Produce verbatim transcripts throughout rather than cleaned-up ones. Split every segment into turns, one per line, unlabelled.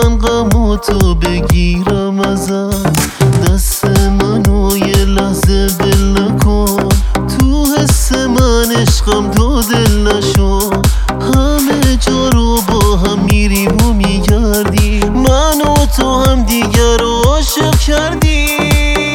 من غم تو بگیرم ازم. دست منو یه لحظه ول نکن، تو حس من عشقم تو دل نشو. همه جا رو با هم میریم و میگردیم، من و تو هم دیگر رو عاشق کردیم.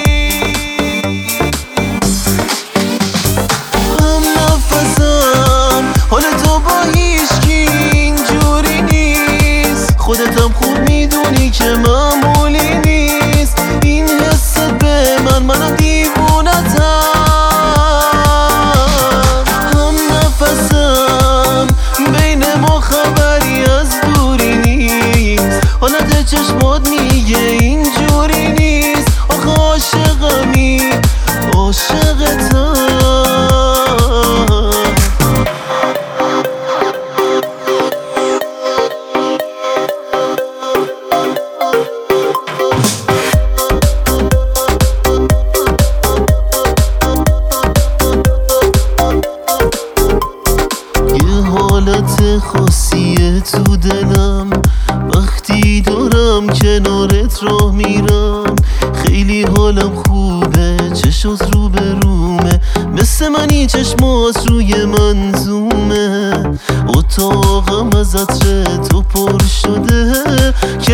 هم نفسم حال تو با هیچکی اینجوری نیست، خودتم خوب میدونی که معمولی نیست. این حس به من منم دیوونتم. هم نفسم بین ما خبری از دوری نیست، حالت چشمات میگه اینجوری نیست. آخه عاشقمی عاشقتم. حالت خاصیه تو دلم وقتی دارم کنارت راه میرم. خیلی حالم خوبه، چشات رو به رومه، مثل منی چشمات روی منظومه. اتاقم از عطر تو پر شده،